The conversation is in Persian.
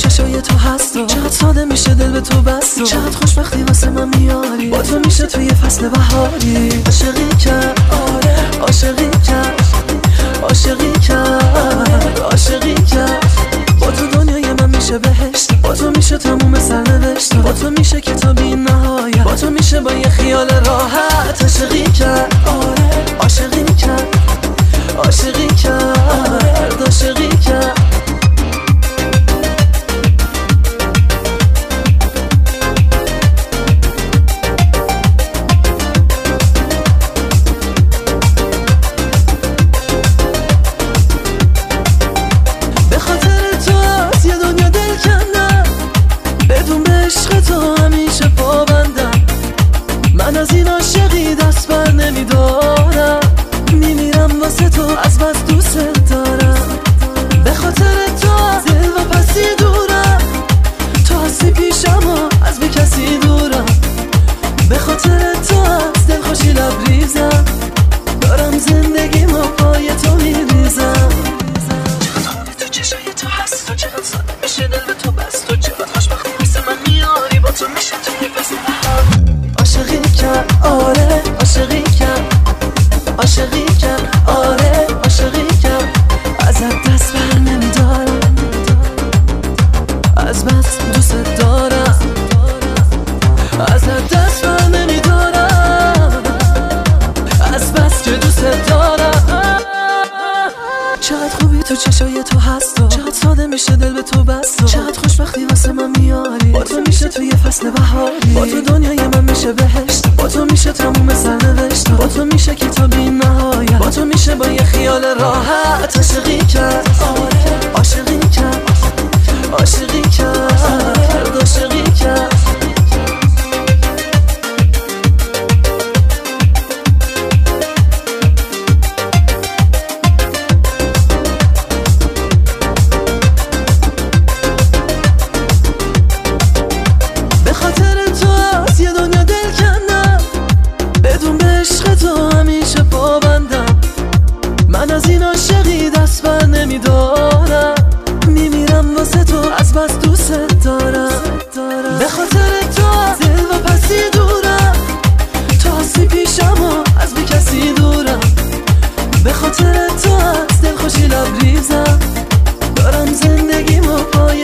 چشای تو هست و چقدر ساده میشه دل به تو بست و چقدر خوشبختی واسه من میاری، با تو میشه توی فصل بهاری. عاشقی کرد عاشقی کرد عاشقی کرد عاشقی کرد، با تو دنیای من میشه بهشت، با تو میشه تموم سرنوشت، با تو میشه کتاب بی نهایت، با تو میشه با یه خیال راحت. عاشقی کرد عاشقی کرد عاشقی کرد عاشقی کرد. به خاطر تو از یه دنیا دل کندم، بدون به عشق تو همیشه پابندم. من از این عاشقی دست بر نمیدارم، میمیرم واسه تو از بس دوست دارم. به خاطر تو از دل و پسی دورم، تو هستی پیشم و از به کسی دورم. به خاطر تو از دل خوشی لبریزم، دارم زندگیمو پای تو میریزم. چقدر تو چشای تو هست و چقدر ساده میشه دل به تو بست و چقدر خوشبختی واسه من میاری، با تو میشه توی فصل بهار. عاشقی کرد آره عاشقی کرد عاشقی کرد آره عاشقی کرد، ازت دست بر نمیدارم، از بس دوست دارم، ازت دست بر نمیدارم، از بس که دوست دارم. چقدر خوبی تو چشای تو هست و چقدر ساده میشه دل به تو بست و چقدر خوشبختی واسه من میاری، با تو میشه توی فصل بهاری. با تو دنیای من میشه بهشت، با تو میشه تموم سرنوشت، با تو میشه کتاب بی نهایت، با تو میشه با یه خیال راحت. عاشقی کرد عاشقی کرد عاشقی کرد عاشقی کرد. به خاطر تو از یه دنیا دل کندم، بدون به عشق تو همیشه پابندم. من از این عاشقی دست بر نمیدارم، میمیرم واسه تو از بس دوست دارم. به خاطر تو از دل و پسی دورم، تو هستی پیشم و از بی کسی دورم. به خاطر تو از دل خوشی لبریزم، دارم زندگیمو پای